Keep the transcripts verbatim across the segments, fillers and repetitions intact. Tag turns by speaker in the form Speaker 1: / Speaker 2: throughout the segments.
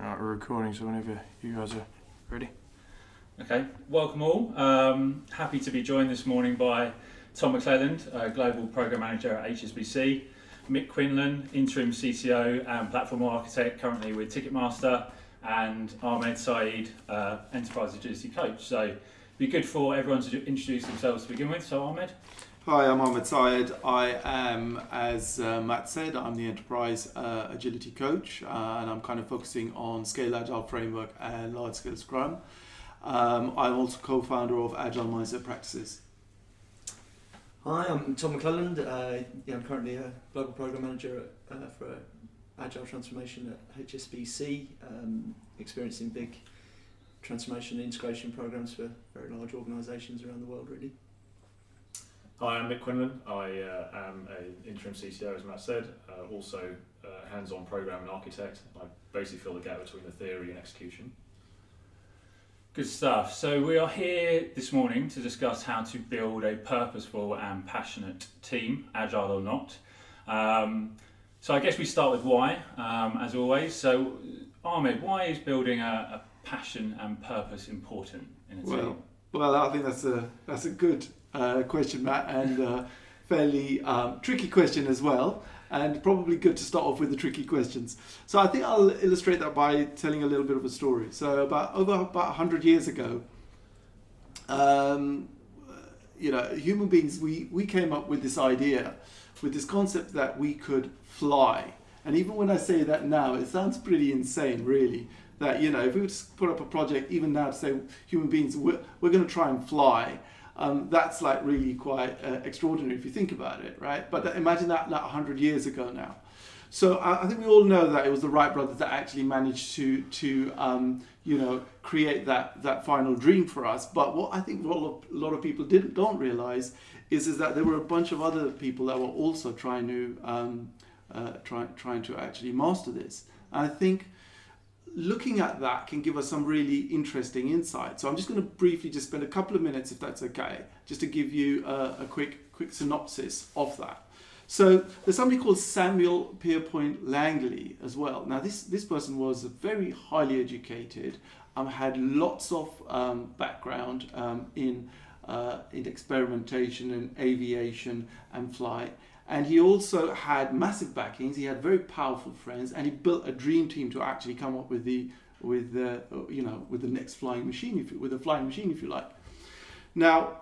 Speaker 1: Alright, we're recording, so whenever you guys are ready.
Speaker 2: Okay, welcome all. Um, happy to be joined this morning by Tom McClelland, uh, Global Programme Manager at H S B C, Mick Quinlan, Interim C C O and Platform Architect currently with Ticketmaster, and Ahmed Saeed, uh, Enterprise Agility Coach. So it'd be good for everyone to introduce themselves to begin with. So Ahmed.
Speaker 3: Hi, I'm Ahmed Saeed. I am, as uh, Matt said, I'm the Enterprise uh, Agility Coach, uh, and I'm kind of focusing on Scale Agile Framework and Large Scale Scrum. Um, I'm also co-founder of Agile Mindset Practices.
Speaker 4: Hi, I'm Tom McClelland. Uh, yeah, I'm currently a Global Programme Manager at, uh, for Agile Transformation at H S B C, um, experiencing big transformation and integration programs for very large organisations around the world, really.
Speaker 5: Hi, I'm Mick Quinlan. I uh, am an interim C C O, as Matt said, uh, also uh, hands-on program and architect. I basically fill the gap between the theory and execution.
Speaker 2: Good stuff. So we are here this morning to discuss how to build a purposeful and passionate team, agile or not. Um, so I guess we start with why, um, as always. So Ahmed, why is building a, a passion and purpose important in a
Speaker 3: Well,
Speaker 2: team?
Speaker 3: well, I think that's a that's a good uh, question, Matt, and uh, fairly um, tricky question as well. And probably good to start off with the tricky questions. So I think I'll illustrate that by telling a little bit of a story. So about over about one hundred years ago, um, you know, human beings, we, we came up with this idea, with this concept that we could fly. And even when I say that now, it sounds pretty insane, really. That, you know, if we were to put up a project, even now to say human beings, we're, we're going to try and fly, Um, that's like really quite uh, extraordinary if you think about it, right? But th- imagine that like one hundred years ago now. So I, I think we all know that it was the Wright brothers that actually managed to, to um, you know, create that, that final dream for us. But what I think what a lot, a lot of people didn't don't realize is, is that there were a bunch of other people that were also trying to um, uh, try, trying to actually master this. And I think looking at that can give us some really interesting insight. So I'm just going to briefly just spend a couple of minutes, if that's okay, just to give you a, a quick quick synopsis of that. So there's somebody called Samuel Pierpont Langley as well. Now this, this person was very highly educated, um, had lots of um, background um, in, uh, in experimentation and aviation and flight. And he also had massive backings. He had very powerful friends, and he built a dream team to actually come up with the, with the, you know, with the next flying machine, if you, with a flying machine, if you like. Now,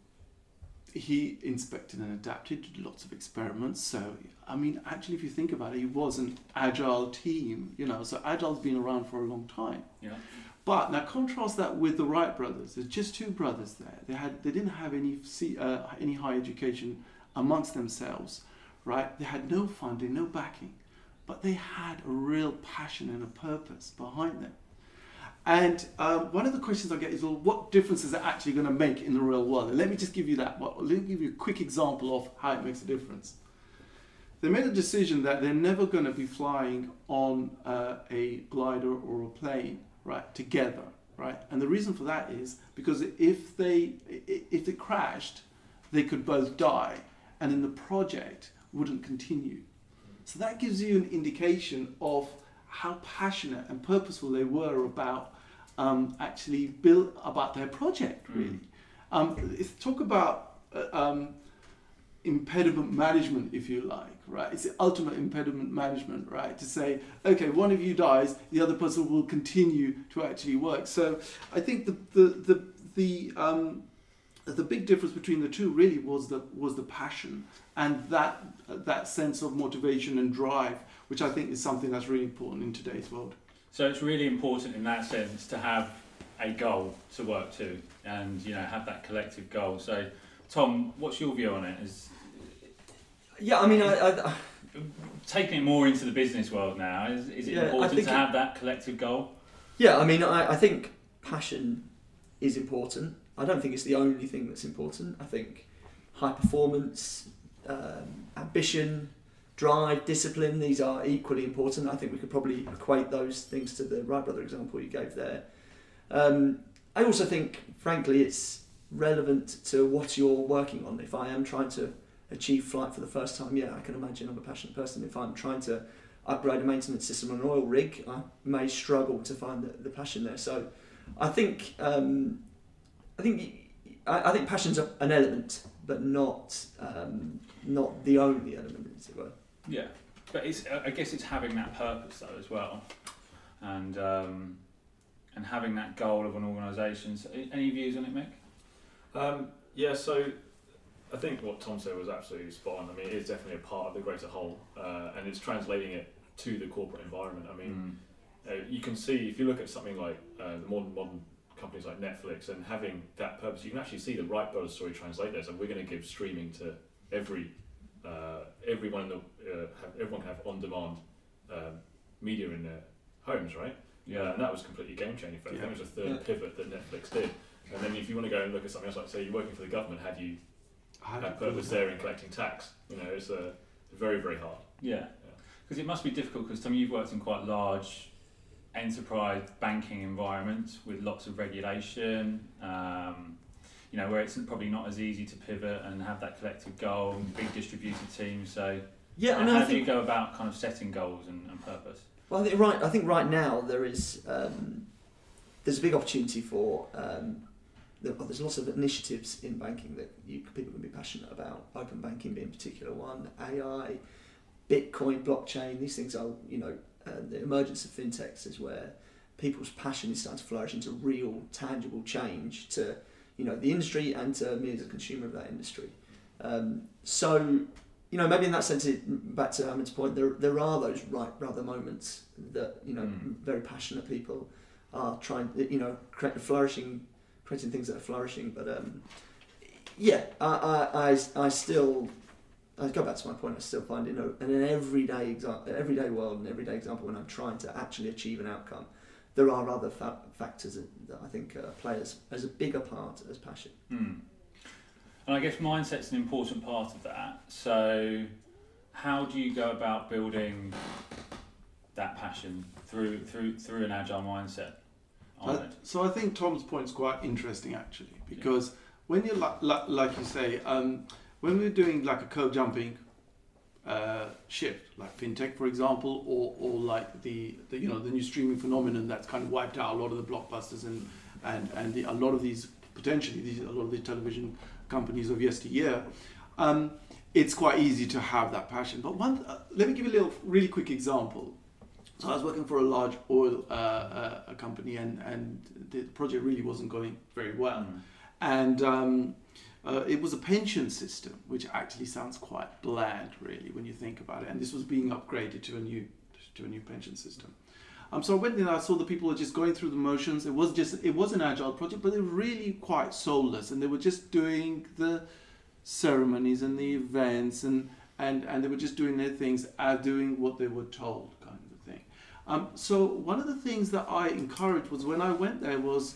Speaker 3: he inspected and adapted, did lots of experiments. So, I mean, actually, if you think about it, he was an agile team, you know. So Agile's been around for a long time.
Speaker 2: Yeah.
Speaker 3: But now contrast that with the Wright brothers. There's just two brothers there. They had, they didn't have any, uh, any high education amongst themselves, right? They had no funding, no backing, but they had a real passion and a purpose behind them. And uh, one of the questions I get is, well, what difference is it actually going to make in the real world? And let me just give you that. Well, let me give you a quick example of how it makes a difference. They made a decision that they're never going to be flying on uh, a glider or a plane, right, together, right? And the reason for that is because if they if they crashed, they could both die, and then the project wouldn't continue. So that gives you an indication of how passionate and purposeful they were about um, actually build about their project, really. Mm. Um, it's talk about uh, um, impediment management, if you like, right? It's the ultimate impediment management, right? To say, okay, one of you dies, the other person will continue to actually work. So I think the the the the um, the big difference between the two really was the was the passion and that that sense of motivation and drive, which I think is something that's really important in today's world.
Speaker 2: So it's really important in that sense to have a goal to work to, and you know, have that collective goal. So, Tom, what's your view on it? Is
Speaker 4: yeah, I mean, I, I,
Speaker 2: taking it more into the business world now, is, is it
Speaker 4: yeah,
Speaker 2: important to
Speaker 4: it,
Speaker 2: have that collective goal?
Speaker 4: Yeah, I mean, I, I think passion is important. I don't think it's the only thing that's important. I think high performance, um, ambition, drive, discipline, these are equally important. I think we could probably equate those things to the Wright brother example you gave there. Um, I also think, frankly, it's relevant to what you're working on. If I am trying to achieve flight for the first time, yeah, I can imagine I'm a passionate person. If I'm trying to upgrade a maintenance system on an oil rig, I may struggle to find the, the passion there. So I think um, I think I, I think passion's a, an element, but not um, not the only element, as it were.
Speaker 2: Yeah, but it's I guess it's having that purpose though as well, and um, and having that goal of an organisation. So any views on it, Mick?
Speaker 5: Um, yeah, so I think what Tom said was absolutely spot on. I mean, it is definitely a part of the greater whole, uh, and it's translating it to the corporate environment. I mean, mm. uh, you can see if you look at something like uh, the modern modern companies like Netflix and having that purpose, you can actually see the Wright Brothers story translate there. So we're going to give streaming to every uh, everyone in the uh, have, everyone can have on-demand um, media in their homes, right?
Speaker 2: Yeah,
Speaker 5: uh, and that was completely game-changing for them.
Speaker 3: Yeah.
Speaker 5: I think it was a third
Speaker 4: Yeah.
Speaker 5: pivot that Netflix did. And then if you want to go and look at something else, like say you're working for the government, had you had purpose there in collecting tax? You know, it's a very very hard.
Speaker 2: Yeah, because it must be difficult. Because Tom, you've worked in quite large enterprise banking environments with lots of regulation. Um, you know, where it's probably not as easy to pivot and have that collective goal and big distributed teams. So,
Speaker 4: Yeah, I
Speaker 2: uh,
Speaker 4: mean,
Speaker 2: how
Speaker 4: I
Speaker 2: do you
Speaker 4: think,
Speaker 2: go about kind of setting goals and, and purpose?
Speaker 4: well, I think right. I think right now there is um, there's a big opportunity for. Um, there, well, there's lots of initiatives in banking that you, people can be passionate about. Open banking being a particular one. A I, Bitcoin, blockchain. These things are, you know, uh, the emergence of fintechs is where people's passion is starting to flourish into real, tangible change to, you know, the industry and to me as a consumer of that industry. Um, so, you know, maybe in that sense, it, back to Ahmed's point, there there are those right brother moments that, you know,
Speaker 2: Mm.
Speaker 4: very passionate people are trying, you know, create, flourishing, creating things that are flourishing. But um, yeah, I, I, I, I still, I go back to my point. I still find, you know, in an everyday example, everyday world, an everyday example, when I'm trying to actually achieve an outcome, there are other fa- factors that, that I think uh, play as, as a bigger part as passion.
Speaker 2: Mm. And I guess mindset's an important part of that. So how do you go about building that passion through through through an agile mindset?
Speaker 3: Uh, so I think Tom's point is quite interesting actually, because when you like, like, like you say, um, when we're doing like a curve jumping uh, shift, like fintech for example, or or like the, the you know the new streaming phenomenon that's kind of wiped out a lot of the blockbusters and and and the, a lot of these potentially these a lot of the television companies of yesteryear. Um, it's quite easy to have that passion. But one, uh, let me give you a little really quick example. So I was working for a large oil uh, uh, a company, and, and the project really wasn't going very well.
Speaker 2: Mm.
Speaker 3: And um, uh, it was a pension system, which actually sounds quite bland, really, when you think about it. And this was being upgraded to a new to a new pension system. Um, so I went in and I saw the people were just going through the motions. It was just it was an agile project, but they were really quite soulless, and they were just doing the ceremonies and the events, and and, and they were just doing their things, uh, doing what they were told, kind of a thing. Um, so one of the things that I encouraged was when I went there was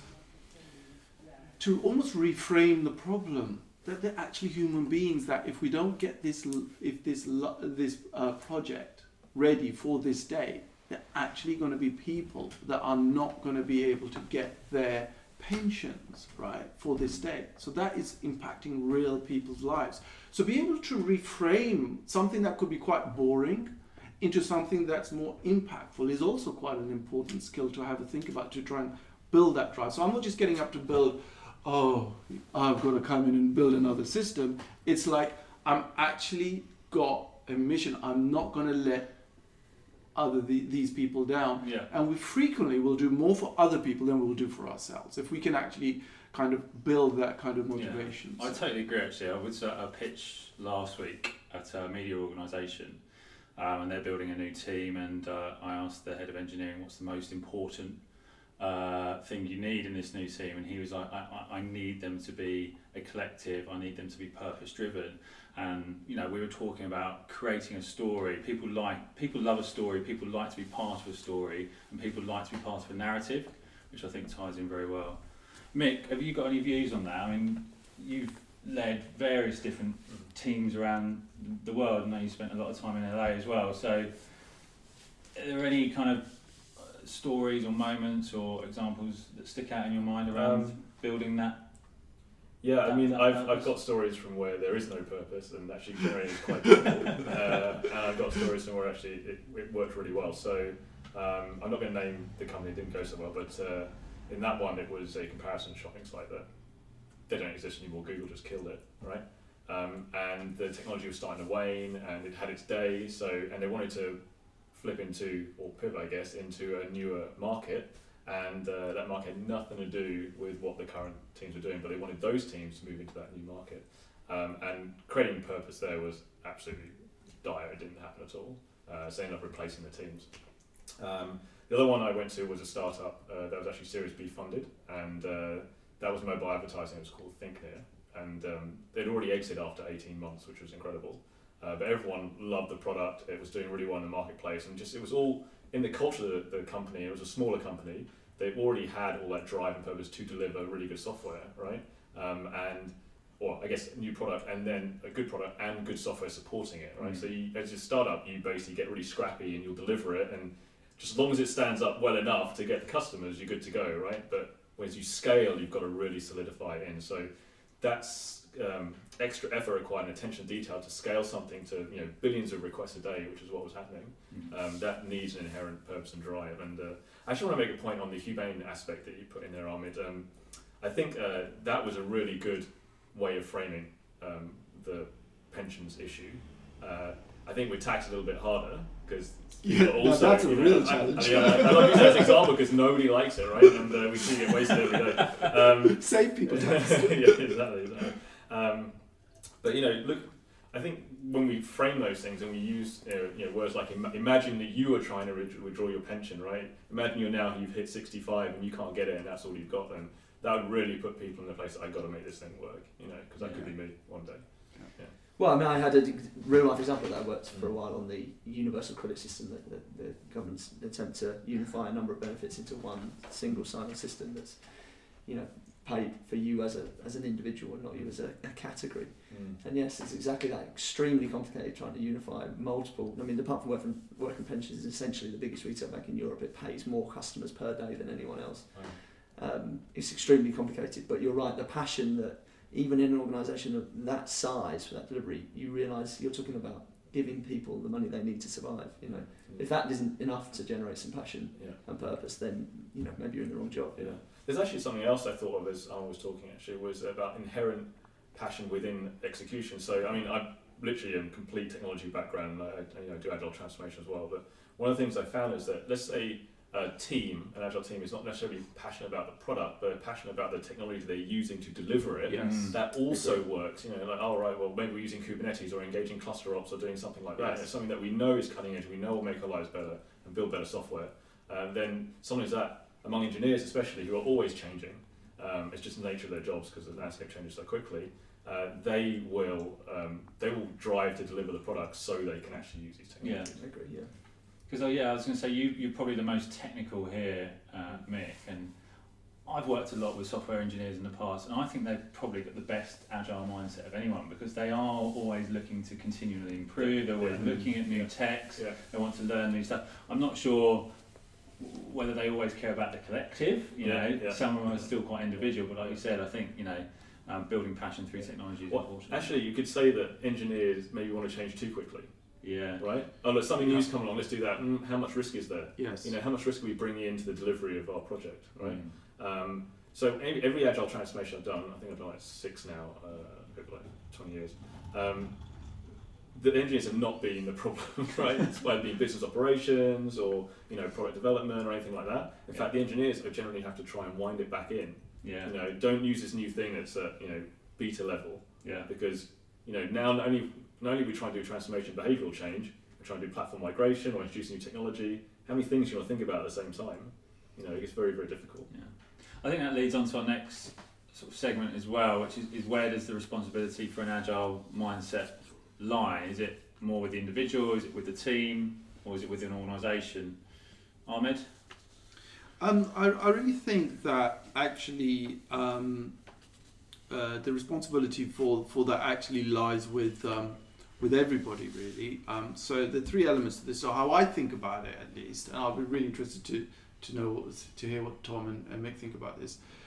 Speaker 3: to almost reframe the problem that they're actually human beings. That if we don't get this, if this this uh, project ready for this day, they're actually going to be people that are not going to be able to get their pensions right for this day. So that is impacting real people's lives. So be able to reframe something that could be quite boring into something that's more impactful is also quite an important skill to have a think about, to try and build that drive. So I'm not just getting up to build, oh, I've got to come in and build another system. It's like I'm actually got a mission. I'm not going to let other the, these people down.
Speaker 2: Yeah.
Speaker 3: And we frequently will do more for other people than we'll do for ourselves if we can actually kind of build that kind of motivation.
Speaker 2: Yeah. I totally agree actually. I was at a pitch last week at a media organisation, um, and they're building a new team, and uh, I asked the head of engineering what's the most important uh, thing you need in this new team, and he was like, I, I, I need them to be a collective, I need them to be purpose driven. And you know, we were talking about creating a story. People like, people love a story. People like to be part of a story, and people like to be part of a narrative, which I think ties in very well. Mick, have you got any views on that? I mean, you've led various different teams around the world, and I know you spent a lot of time in L A as well. So, are there any kind of stories or moments or examples that stick out in your mind around
Speaker 5: Um,
Speaker 2: building that?
Speaker 5: Yeah, I
Speaker 2: that-
Speaker 5: mean,
Speaker 2: that
Speaker 5: I've
Speaker 2: purpose?
Speaker 5: I've got stories from where there is no purpose and actually generating quite difficult, uh, and I've got stories from where actually it, it worked really well. So um, I'm not going to name the company; it didn't go so well, but uh, in that one, it was a comparison shopping site that they don't exist anymore. Google just killed it, right? Um, and the technology was starting to wane, and it had its day. So, and they wanted to flip into, or pivot, I guess, into a newer market. And uh, that market had nothing to do with what the current teams were doing, but they wanted those teams to move into that new market. Um, and creating purpose there was absolutely dire. It didn't happen at all. Uh, so they ended up replacing the teams. Um, the other one I went to was a startup uh, that was actually Series B funded, and uh, that was mobile advertising. It was called ThinkNear, and um, they'd already exited after eighteen months, which was incredible. Uh, but everyone loved the product. It was doing really well in the marketplace, and just it was all in the culture of the, the company. It was a smaller company. They already had all that drive and purpose to deliver really good software, right? Um, and, or I guess, a new product, and then a good product and good software supporting it, right?
Speaker 2: Mm.
Speaker 5: So you, as a startup, you basically get really scrappy and you'll deliver it, and just as long as it stands up well enough to get the customers, you're good to go, right? But as you scale, you've got to really solidify it in. So that's um, extra effort required and attention to detail to scale something to you know billions of requests a day, which is what was happening.
Speaker 2: Mm.
Speaker 5: Um, that needs an inherent purpose and drive. And uh, I actually want to make a point on the humane aspect that you put in there, Ahmed. Um, I think uh, that was a really good way of framing um, the pensions issue. Uh, I think we taxed a little bit harder because
Speaker 3: Yeah, no, that's a
Speaker 5: you know,
Speaker 3: real
Speaker 5: I-
Speaker 3: challenge.
Speaker 5: I, I, I love using that as an example because nobody likes it, right? And uh, we see it wasted every day. Um,
Speaker 3: Save people tax.
Speaker 5: yeah, exactly. exactly. Um, but you know, look, I think when we frame those things and we use you know, you know words like Im- imagine that you are trying to re- withdraw your pension, right? Imagine you're now you've hit sixty-five and you can't get it, and that's all you've got. Then that would really put people in the place that I've got to make this thing work, you know, because that could be me one day.
Speaker 4: Well, I mean, I had a real life example that I worked for a while on the universal credit system, that the, the government's attempt to unify a number of benefits into one single sign-on system that's, you know, paid for you as a as an individual and not you as a, a category.
Speaker 5: Mm.
Speaker 4: And yes, it's exactly that. Extremely complicated trying to unify multiple. I mean, the Department for Work and, Work and Pensions is essentially the biggest retail bank in Europe. It pays more customers per day than anyone else.
Speaker 5: Wow.
Speaker 4: Um, it's extremely complicated, but you're right. The passion that even in an organisation of that size for that delivery, you realise you're talking about giving people the money they need to survive. You know, if that isn't enough to generate some passion
Speaker 5: Yeah.
Speaker 4: and purpose, then you know maybe you're in the wrong job.
Speaker 5: Yeah. There's actually something else I thought of as I was talking. Actually, was about inherent passion within execution. So I mean, I'm literally a complete technology background. I, I you know do agile transformation as well. But one of the things I found is that let's say a team, an agile team, is not necessarily passionate about the product, but passionate about the technology they're using to deliver it.
Speaker 1: Yes.
Speaker 2: Mm.
Speaker 5: That also works. You know, like oh right, well maybe we're using Kubernetes or engaging cluster ops or doing something like that.
Speaker 3: Yes.
Speaker 5: It's something that we know is cutting edge. We know will make our lives better and build better software. Um, then someone who's that among engineers, especially who are always changing. Um, it's just the nature of their jobs because the landscape changes so quickly. Uh, they will um, they will drive to deliver the products so they can actually use these technologies.
Speaker 4: I agree. Yeah.
Speaker 2: Because, oh, yeah, I was going to say, you, you're probably the most technical here, uh, Mick, and I've worked a lot with software engineers in the past, and I think they've probably got the best agile mindset of anyone because they are always looking to continually improve, they're always
Speaker 5: Yeah.
Speaker 2: looking at new
Speaker 5: Yeah.
Speaker 2: techs,
Speaker 5: Yeah.
Speaker 2: they want to learn new stuff. I'm not sure whether they always care about the collective, you
Speaker 5: Yeah,
Speaker 2: know,
Speaker 5: yeah.
Speaker 2: some of them are still quite individual, but like you said, I think, you know, um, building passion through technology is
Speaker 5: Well,
Speaker 2: important.
Speaker 5: actually, you could say that engineers maybe want to change too quickly,
Speaker 2: yeah.
Speaker 5: right? Oh, look, something new's coming along. Let's do that. Mm, how much risk is there?
Speaker 3: Yes.
Speaker 5: You know, how much risk are we bringing into the delivery of our project, right?
Speaker 2: Mm.
Speaker 5: Um, so every, every agile transformation I've done, I think I've done like six now, uh, over like twenty years. Um, the engineers have not been the problem, right? It's whether it be business operations or you know product development or anything like that. In fact, the engineers generally have to try and wind it back in.
Speaker 2: Yeah.
Speaker 5: You know, don't use this new thing that's at you know beta level
Speaker 2: Yeah.
Speaker 5: because you know now not only not only are we trying to do transformation, behavioural change, we're trying to do platform migration or introduce new technology. How many things do you want to think about at the same time? You know, it gets very very difficult.
Speaker 2: Yeah. I think that leads on to our next sort of segment as well, which is, is where does the responsibility for an agile mindset lie? Is it more with the individual, is it with the team, or is it within an organisation? Ahmed?
Speaker 3: Um, I, I really think that actually um, uh, the responsibility for, for that actually lies with um, with everybody really. Um, so the three elements to this are how I think about it at least, and I'll be really interested to to know what, to hear what Tom and, and Mick think about this.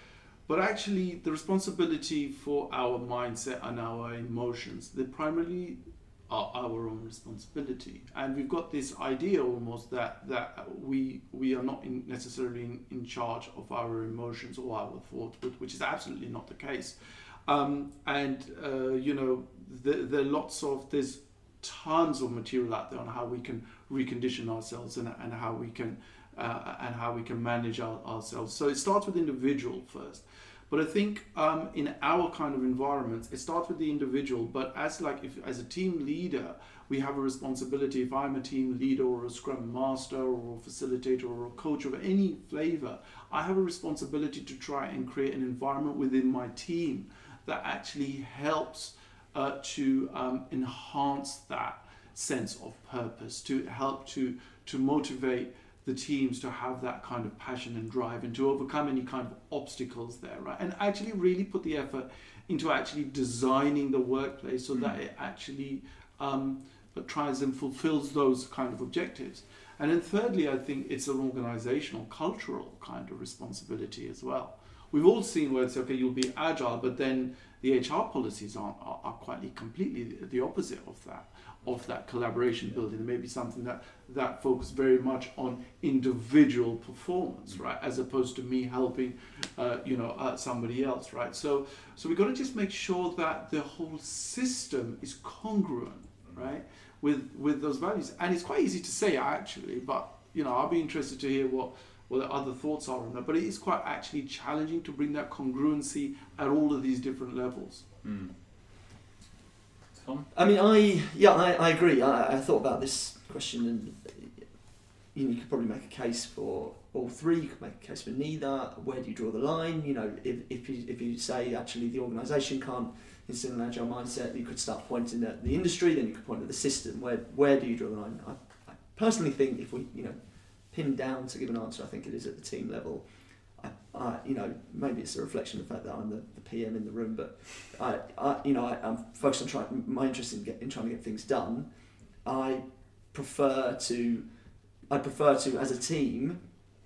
Speaker 3: but actually the responsibility for our mindset and our emotions, they primarily are our own responsibility. And we've got this idea almost that that we we are not in necessarily in, in charge of our emotions or our thoughts, which is absolutely not the case. Um, and uh, you know, there, there are lots of there's tons of material out there on how we can recondition ourselves and, and how we can uh, and how we can manage our, ourselves. So it starts with the individual first. But I think um, in our kind of environments, it starts with the individual. But as like if as a team leader, we have a responsibility. If I'm a team leader or a scrum master or a facilitator or a coach of any flavor, I have a responsibility to try and create an environment within my team that actually helps uh, to um, enhance that sense of purpose, to help to to motivate the teams to have that kind of passion and drive and to overcome any kind of obstacles there, right? And actually really put the effort into actually designing the workplace so mm. that it actually um, tries and fulfills those kind of objectives. And then thirdly, I think it's an organizational, cultural kind of responsibility as well. We've all seen where it's, okay, you'll be agile, but then the H R policies aren't, are, are quite completely the opposite of that, of that collaboration building. There may be something that, that focuses very much on individual performance, right, as opposed to me helping, uh, you know, uh, somebody else, right? So, so we've got to just make sure that the whole system is congruent, right, with with those values. And it's quite easy to say actually, but you know, I'll be interested to hear what. what the other thoughts are on that, but it is quite actually challenging to bring that congruency at all of these different levels.
Speaker 2: Mm. Tom?
Speaker 4: I mean, I yeah, I, I agree. I, I thought about this question, and you know, you could probably make a case for all three. You could make a case for neither. Where do you draw the line? You know, if if you if you say actually the organisation can't instill an agile mindset, you could start pointing at the industry. Then you could point at the system. Where where do you draw the line? I, I personally think if we you know. pinned down to give an answer, I think it is at the team level. I, I, you know, maybe it's a reflection of the fact that I'm the, the P M in the room, but I, I you know, I, I'm focused on trying. My interest in, get, in trying to get things done. I prefer to, I prefer to, as a team,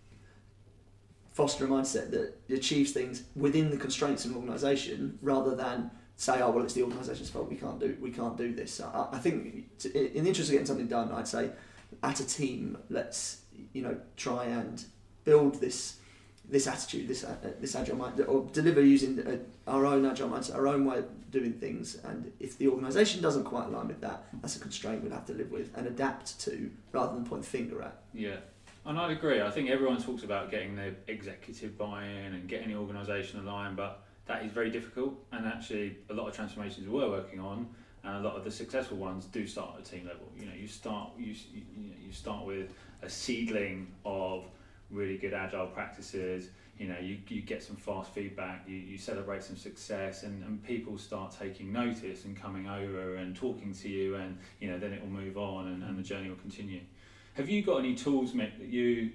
Speaker 4: foster a mindset that achieves things within the constraints of an organisation, rather than say, oh well, it's the organisation's fault. We can't do, we can't do this. I, I think, to, in the interest of getting something done, I'd say, at a team, let's. You know, try and build this this attitude, this uh, this agile mindset, or deliver using uh, our own agile mindset, our own way of doing things. And if the organisation doesn't quite align with that, that's a constraint we'll have to live with and adapt to, rather than point the finger at.
Speaker 2: Yeah, and I'd agree. I think everyone talks about getting their executive buy-in and getting the organisation aligned, but that is very difficult. And actually, a lot of transformations we're working on, and a lot of the successful ones, do start at a team level. You know, you start you you, you, know, you start with a seedling of really good agile practices. You know, you, you get some fast feedback, you, you celebrate some success, and, and people start taking notice and coming over and talking to you, and you know, then it will move on and, and the journey will continue. Have you got any tools, Mick, that you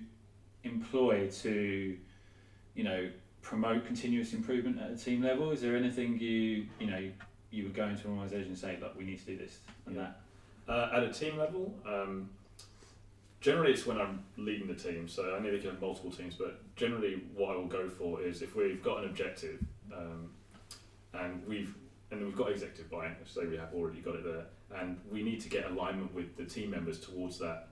Speaker 2: employ to, you know, promote continuous improvement at a team level? Is there anything you you know you would go into an organisation and say, look, we need to do this and
Speaker 5: yeah.
Speaker 2: that?
Speaker 5: Uh, at a team level, um, generally it's when I'm leading the team, so I know they can have multiple teams, but generally what I will go for is if we've got an objective um, and we've and we've got executive buy-in, so we have already got it there, and we need to get alignment with the team members towards that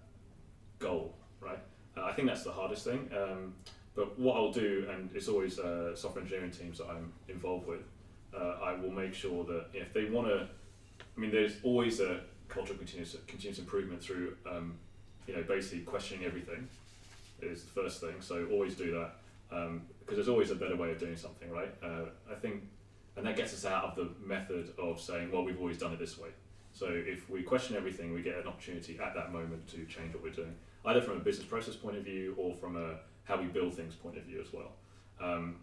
Speaker 5: goal, right? Uh, I think that's the hardest thing, um, but what I'll do, and it's always uh, software engineering teams that I'm involved with, uh, I will make sure that if they want to, I mean there's always a culture of continuous, continuous improvement through um, you know, basically questioning everything is the first thing. So always do that, um, because there's always a better way of doing something, right? Uh, I think, and that gets us out of the method of saying, well, we've always done it this way. So if we question everything, we get an opportunity at that moment to change what we're doing, either from a business process point of view or from a how we build things point of view as well. Um,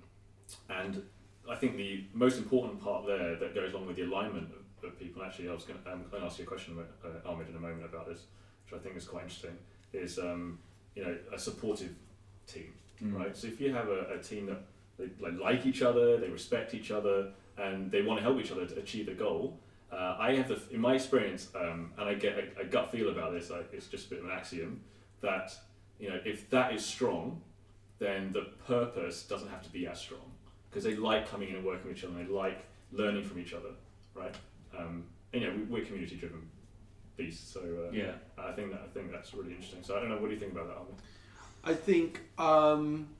Speaker 5: and I think the most important part there that goes along with the alignment of, of people, actually I was going to um, ask you a question, uh, Ahmed, in a moment about this, which I think is quite interesting, is um, you know, a supportive team, mm. right? So if you have a, a team that they like, like each other, they respect each other, and they want to help each other to achieve the goal, uh, I have the, in my experience, um, and I get a, a gut feel about this, like, it's just a bit of an axiom, that you know, if that is strong, then the purpose doesn't have to be as strong. because they like coming in and working with each other, and they like learning from each other, right? Um, and yeah, we, we're community-driven beasts, so uh,
Speaker 2: Yeah.
Speaker 5: I think that I think that's really interesting. So I don't know, what do you think about that, Armin?
Speaker 3: I think um,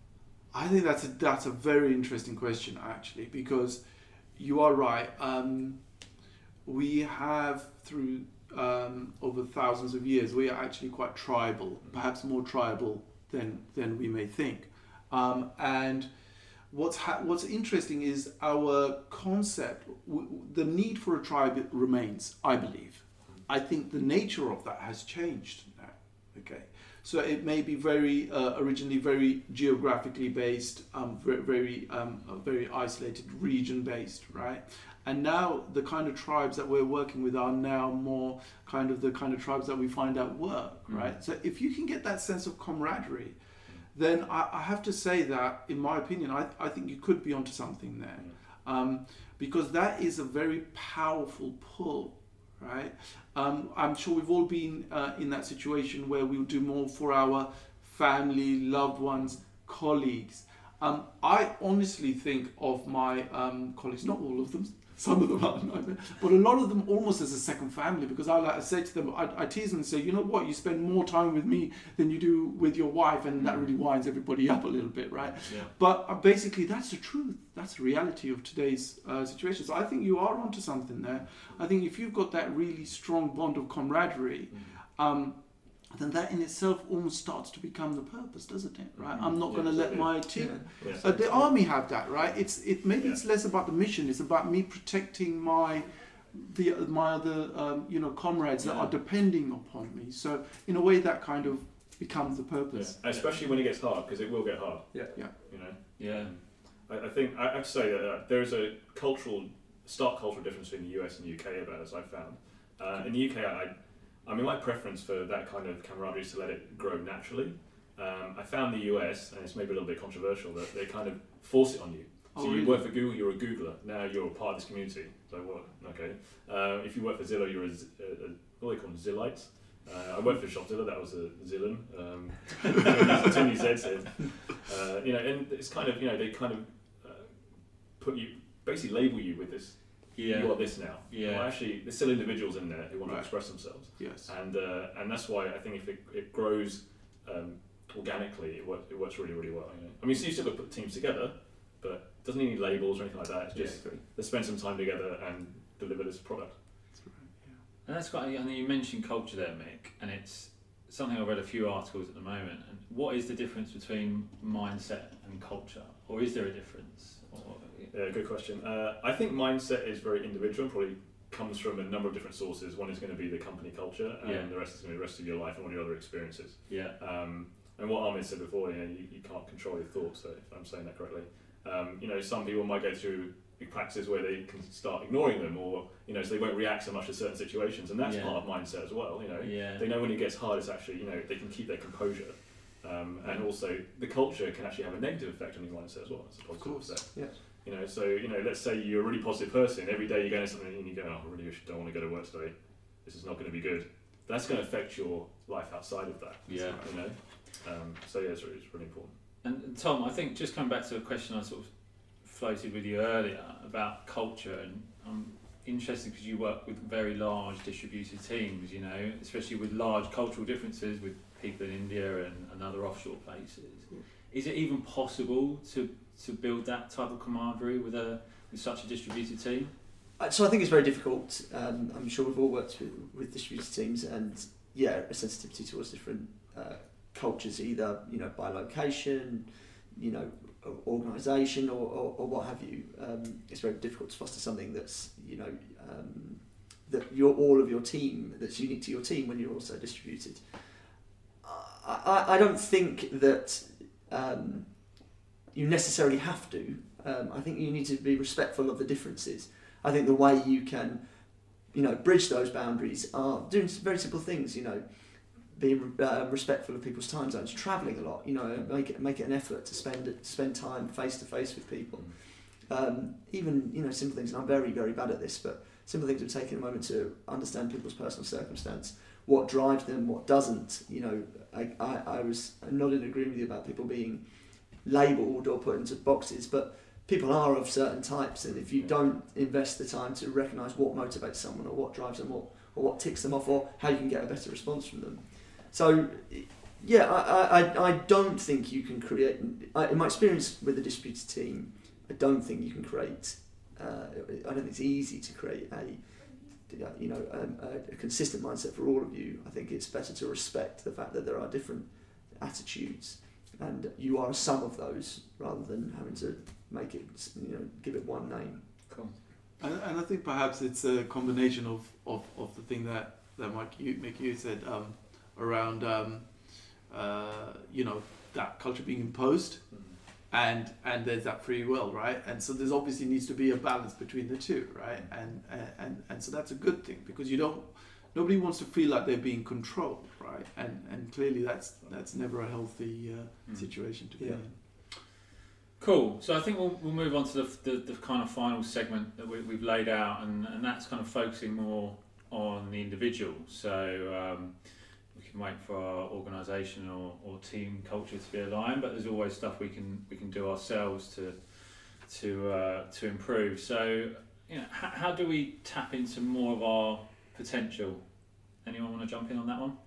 Speaker 3: I think that's a that's a very interesting question actually, because you are right. Um, we have through um, over thousands of years, we are actually quite tribal, perhaps more tribal than than we may think. Um, and what's ha- what's interesting is our concept. W- the need for a tribe remains, I believe. I think the nature of that has changed now. Okay. So it may be very uh, originally very geographically based, um, very very, um, uh, very isolated, region based, right? And now the kind of tribes that we're working with are now more kind of the kind of tribes that we find at work, right? Mm. So if you can get that sense of camaraderie, then I, I have to say that, in my opinion, I, I think you could be onto something there, um, because that is a very powerful pull. Right, um, I'm sure we've all been uh, in that situation where we'll do more for our family, loved ones, colleagues. Um, I honestly think of my um, colleagues, not all of them, some of them are, but a lot of them almost as a second family, because I like I say to them, I, I tease them and say, you know what, you spend more time with me than you do with your wife, and that really winds everybody up a little bit, right? Yeah. But uh, basically, that's the truth. That's the reality of today's uh, situation. So I think you are onto something there. I think if you've got that really strong bond of camaraderie, um, then that in itself almost starts to become the purpose, doesn't it? Right? I'm not yeah, going to let my team. Yeah. Yeah. Uh, the army have that, right? It's it maybe yeah. it's less about the mission. It's about me protecting my the my other um, you know comrades yeah. that are depending upon me. So in a way, that kind of becomes the purpose.
Speaker 5: Yeah. Especially when it gets hard, because it will get hard.
Speaker 3: Yeah, yeah.
Speaker 5: You know.
Speaker 2: Yeah.
Speaker 5: I, I think I have to say that uh, there is a cultural, stark cultural difference between the U S and the U K about as I found. Uh, in the U K, I. I mean, my preference for that kind of camaraderie is to let it grow naturally. Um, I found the U S, and it's maybe a little bit controversial, that they kind of force it on you. So oh, you really? work for Google, you're a Googler. Now you're a part of this community. So what? Okay. Uh, if you work for Zillow, you're a, a, a what do they call them? Zillite. Uh, I worked for Shopzilla. That was a Zillan. Um, Tony Z said. Uh, you know, and it's kind of you know they kind of uh, put you basically label you with this. Yeah. You are this now. Yeah. Well, actually, there's still individuals in there who want right. to express themselves.
Speaker 3: Yes.
Speaker 5: And uh, and that's why I think if it, it grows um, organically, it works, it works really, really well. You know? I mean, so you still got to put teams together, but it doesn't need any labels or anything like that. It's just yeah, let's spend some time together and deliver this product.
Speaker 3: That's right. Yeah.
Speaker 2: And that's quite. I mean, you mentioned culture there, Mick, and it's something I've read a few articles at the moment. And what is the difference between mindset and culture, or is there a difference? Or,
Speaker 5: Yeah, good question. Uh, I think mindset is very individual and probably comes from a number of different sources. One is going to be the company culture, and yeah. the rest is going to be the rest of your life and all your other experiences.
Speaker 2: Yeah.
Speaker 5: Um, and what Armin said before, you know, you, you can't control your thoughts, so if I'm saying that correctly. Um, you know, some people might go through big practices where they can start ignoring them, or you know, so they won't react so much to certain situations, and that's yeah. part of mindset as well. You know,
Speaker 2: yeah.
Speaker 5: they know when it gets hard, it's actually you know they can keep their composure. Um, and also, the culture can actually have a negative effect on your mindset as well. As a positive
Speaker 3: of course,
Speaker 5: effect.
Speaker 3: yes.
Speaker 5: You know, so you know, let's say you're a really positive person. Every day you go into something and you go, "Oh, I really don't want to go to work today. This is not going to be good." That's going to affect your life outside of that.
Speaker 2: Yeah.
Speaker 5: You know. Um, so yeah, it's really, it's really important.
Speaker 2: And, and Tom, I think just coming back to a question I sort of floated with you earlier about culture, and I'm interested because you work with very large distributed teams. You know, especially with large cultural differences with people in India and, and other offshore places. Yeah. Is it even possible to to build that type of camaraderie with a with such a distributed team?
Speaker 4: So I think it's very difficult. Um, I'm sure we've all worked with, with distributed teams, and yeah, a sensitivity towards different uh, cultures, either you know by location, you know, organisation, or, or, or what have you. Um, it's very difficult to foster something that's you know um, that your all of your team that's unique to your team when you're also distributed. I, I, I don't think that. Um, you necessarily have to. Um, I think you need to be respectful of the differences. I think the way you can, you know, bridge those boundaries are doing very simple things. You know, being uh, respectful of people's time zones, travelling a lot. You know, make it make it an effort to spend it, spend time face to face with people. Um, even you know simple things. And I'm very very bad at this, but simple things of taking a moment to understand people's personal circumstance, what drives them, what doesn't. You know, I I, I was not in agreement with you about people being labelled or put into boxes, but people are of certain types, and if you don't invest the time to recognise what motivates someone or what drives them or, or what ticks them off or how you can get a better response from them. So, yeah, I, I, I don't think you can create, I, in my experience with the distributed team, I don't think you can create, uh, I don't think it's easy to create a, you know, um, a, a consistent mindset for all of you. I think it's better to respect the fact that there are different attitudes and you are a sum of those rather than having to make it, you know, give it one name.
Speaker 2: Cool.
Speaker 3: And, and I think perhaps it's a combination of, of, of the thing that, that Mike, you, Mick, you said um, around, um, uh, you know, that culture being imposed and and there's that free will, right? And so there's obviously needs to be a balance between the two, right? And, and, and so that's a good thing because you don't, nobody wants to feel like they're being controlled, right? And and clearly that's that's never a healthy uh,
Speaker 2: Mm.
Speaker 3: situation to be
Speaker 4: Yeah.
Speaker 3: in.
Speaker 2: Cool. So I think we'll, we'll move on to the, the, the kind of final segment that we, we've laid out, and, and that's kind of focusing more on the individual. So um, we can wait for our organisation or, or team culture to be aligned, but there's always stuff we can we can do ourselves to to uh, to improve. So you know, how, how do we tap into more of our potential? Anyone want to jump in on that one?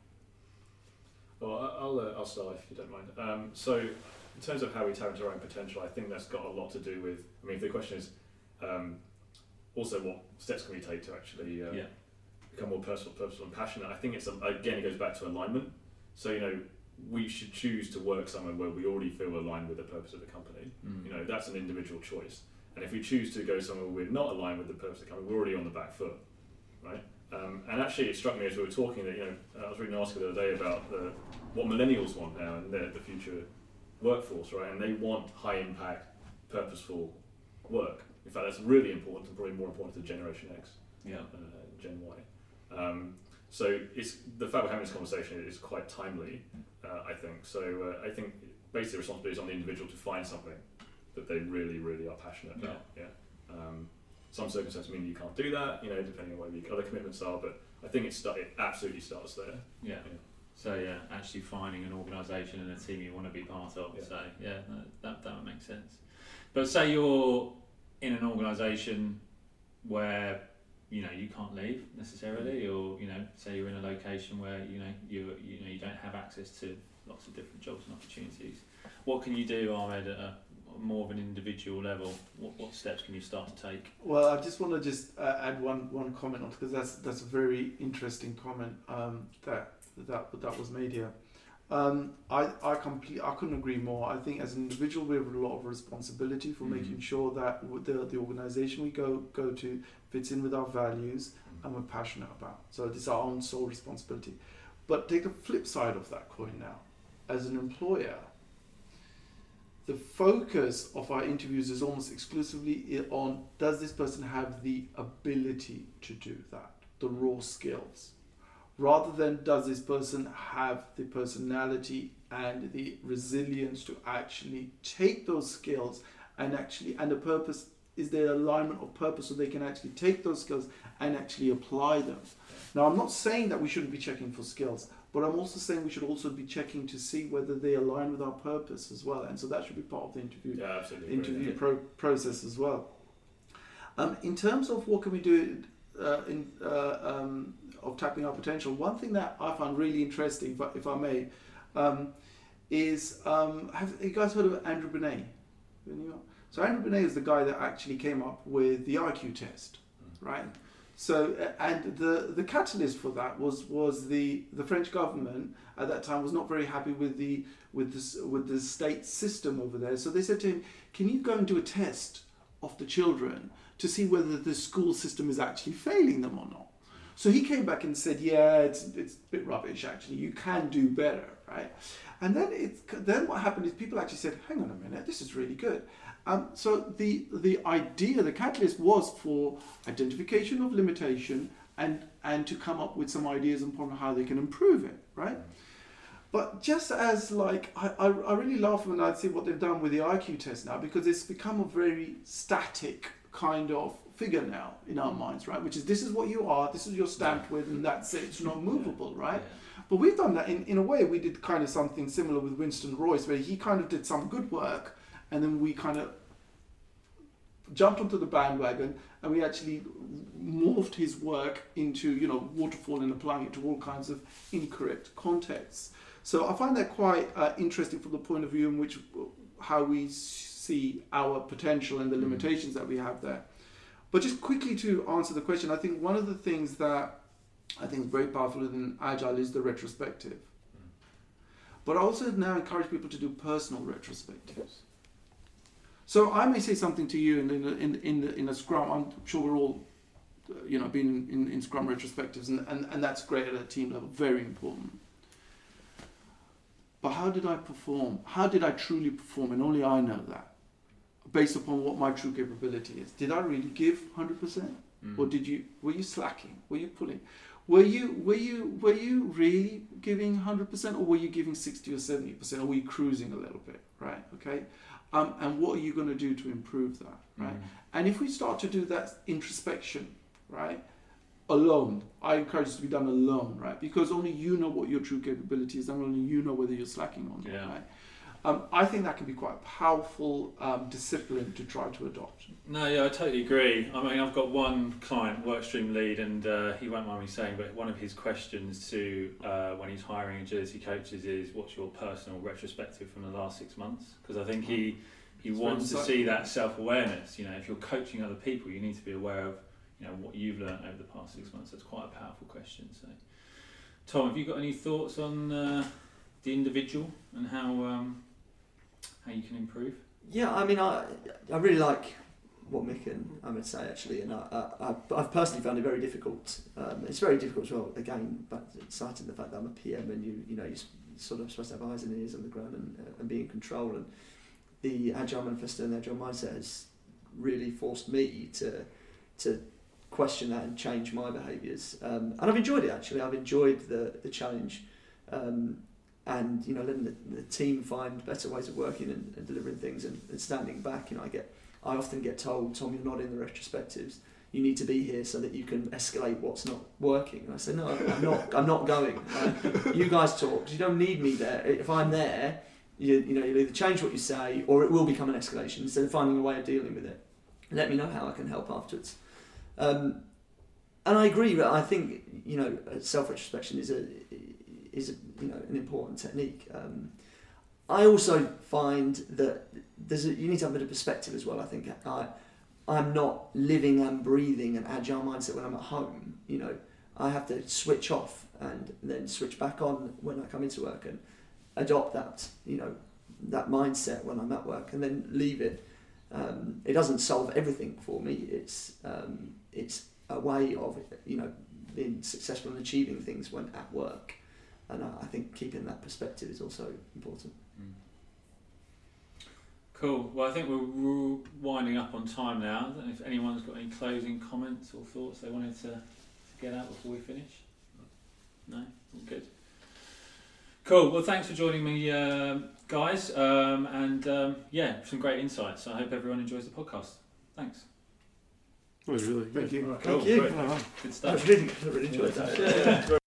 Speaker 5: Well, I- I'll uh, I'll start if you don't mind. Um, so, in terms of how we tap into our own potential, I think that's got a lot to do with. I mean, if the question is um, also what steps can we take to actually uh,
Speaker 2: Yeah.
Speaker 5: become more personal, purposeful, and passionate. I think it's um, again it goes back to alignment. So you know, we should choose to work somewhere where we already feel aligned with the purpose of the company.
Speaker 2: Mm.
Speaker 5: You know, that's an individual choice. And if we choose to go somewhere where we're not aligned with the purpose of the company, we're already on the back foot, right? Um, and actually, it struck me as we were talking that, you know, I was reading an article the other day about the, what millennials want now in their, the future workforce, right? And they want high impact, purposeful work. In fact, that's really important and probably more important to Generation X,
Speaker 2: Yeah.
Speaker 5: uh, Gen Y. Um, so it's the fact we're having this conversation is quite timely, uh, I think. So uh, I think basically the responsibility is on the individual to find something that they really, really are passionate about. Yeah. Um, some circumstances mean you can't do that, you know, depending on what your other commitments are. But I think it, start, it absolutely starts there.
Speaker 2: Yeah.
Speaker 5: Yeah.
Speaker 2: So yeah, actually finding an organisation and a team you want to be part of.
Speaker 5: Yeah.
Speaker 2: So yeah, no, that that would make sense. But say you're in an organisation where you know you can't leave necessarily, or you know, say you're in a location where you know you you know you don't have access to lots of different jobs and opportunities. What can you do, Ahmed, at a more of an individual level? What what steps can you start to take?
Speaker 3: Well, I just want to just uh, add one one comment on because that's that's a very interesting comment um, that that that was made here. Um, I I complete I couldn't agree more. I think as an individual we have a lot of responsibility for
Speaker 2: Mm.
Speaker 3: making sure that the the organisation we go go to fits in with our values and we're passionate about. So this is our own sole responsibility. But take the flip side of that coin now. As an employer, the focus of our interviews is almost exclusively on does this person have the ability to do that, the raw skills, rather than does this person have the personality and the resilience to actually take those skills and actually, and the purpose, is there alignment of purpose so they can actually take those skills and actually apply them. Now, I'm not saying that we shouldn't be checking for skills, but I'm also saying we should also be checking to see whether they align with our purpose as well. And so that should be part of the interview
Speaker 5: Yeah, absolutely.
Speaker 3: interview pro- process as well. Um, in terms of what can we do uh, in uh, um, of tapping our potential, one thing that I found really interesting, if I, if I may, um, is um, have you guys heard of Andrew Binet? So Andrew Binet is the guy that actually came up with the I Q test, right? So uh, and the the catalyst for that was was the the French government at that time was not very happy with the with this with the state system over there. So they said to him, "Can you go and do a test of the children to see whether the school system is actually failing them or not?" So he came back and said, "Yeah, it's it's a bit rubbish actually. You can do better, right?" And then it then what happened is people actually said, "Hang on a minute, this is really good." Um, so the the idea, the catalyst was for identification of limitation and and to come up with some ideas upon how they can improve it, right? But just as like I, I, I really laugh when I see what they've done with the I Q test now, because it's become a very static kind of figure now in our minds, right? Which is this is what you are, this is your stamped with, and that's it. It's not movable, right?
Speaker 2: Yeah.
Speaker 3: But we've done that in, in a way. We did kind of something similar with Winston Royce, where he kind of did some good work, and then we kind of jumped onto the bandwagon, and we actually morphed his work into, you know, waterfall and applying it to all kinds of incorrect contexts. So I find that quite uh, interesting from the point of view in which how we see our potential and the limitations that we have there. But just quickly to answer the question, I think one of the things that I think is very powerful in Agile is the retrospective. But I also now encourage people to do personal retrospectives. So I may say something to you in in in, in, the, in a Scrum. I'm sure we're all, uh, you know, been in, in Scrum retrospectives, and, and, and that's great at a team level, very important. But how did I perform? How did I truly perform? And only I know that, based upon what my true capability is. Did I really give one hundred percent, mm. or did you? Were you slacking? Were you pulling? Were you were you were you really giving one hundred percent, or were you giving sixty or seventy percent, or were you cruising a little bit, right? Okay, um, and what are you going to do to improve that, right? Mm. And if we start to do that introspection, right, alone, I encourage it to be done alone, right? Because only you know what your true capability is, and only you know whether you're slacking or not, yeah. right? Um, I think that can be quite a powerful um, discipline to try to adopt.
Speaker 2: No, yeah, I totally agree. I mean, I've got one client, workstream lead, and uh, he won't mind me saying, but one of his questions to uh, when he's hiring agility coaches is, "What's your personal retrospective from the last six months?" Because I think he he it's wants to see that self-awareness. You know, if you're coaching other people, you need to be aware of, you know, what you've learned over the past six months. That's quite a powerful question. So, Tom, have you got any thoughts on uh, the individual and how? Um, How you can improve?
Speaker 4: Yeah, I mean, I I really like what Mick and Ahmed say actually, and I, I I've personally found it very difficult. Um, it's very difficult as well. Again, but citing the fact that I'm a P M and you you know you're sort of supposed to have eyes and ears on the ground and uh, and be in control. And the Agile Manifesto and the Agile mindset has really forced me to to question that and change my behaviours. Um, and I've enjoyed it actually. I've enjoyed the the challenge. Um, And you know, letting the, the team find better ways of working and, and delivering things, and, and standing back. You know, I get, I often get told, "Tom, you're not in the retrospectives. You need to be here so that you can escalate what's not working." And I say, "No, I'm not. I'm not going. Right? You guys talk. You don't need me there. If I'm there, you you know, you'll either change what you say, or it will become an escalation. Instead of finding a way of dealing with it, let me know how I can help afterwards." Um, and I agree. But I think you know, self-retrospection is a is a, you know, an important technique. Um, I also find that there's a, you need to have a bit of perspective as well. I think I, I'm not living and breathing an agile mindset when I'm at home. You know, I have to switch off and then switch back on when I come into work and adopt that, you know, that mindset when I'm at work, and then leave it. Um, it doesn't solve everything for me. It's um, it's a way of, you know, being successful and achieving things when at work. And I think keeping that perspective is also important.
Speaker 2: Mm. Cool. Well, I think we're winding up on time now. I don't know if anyone's got any closing comments or thoughts they wanted to, to get out before we finish. No? All good. Cool. Well, thanks for joining me, uh, guys. Um, and um, yeah, some great insights. I hope everyone enjoys the podcast. Thanks.
Speaker 1: It was really good.
Speaker 3: Thank you.
Speaker 4: Thank you.
Speaker 2: Good stuff.
Speaker 4: I really, really enjoyed that.
Speaker 5: Yeah.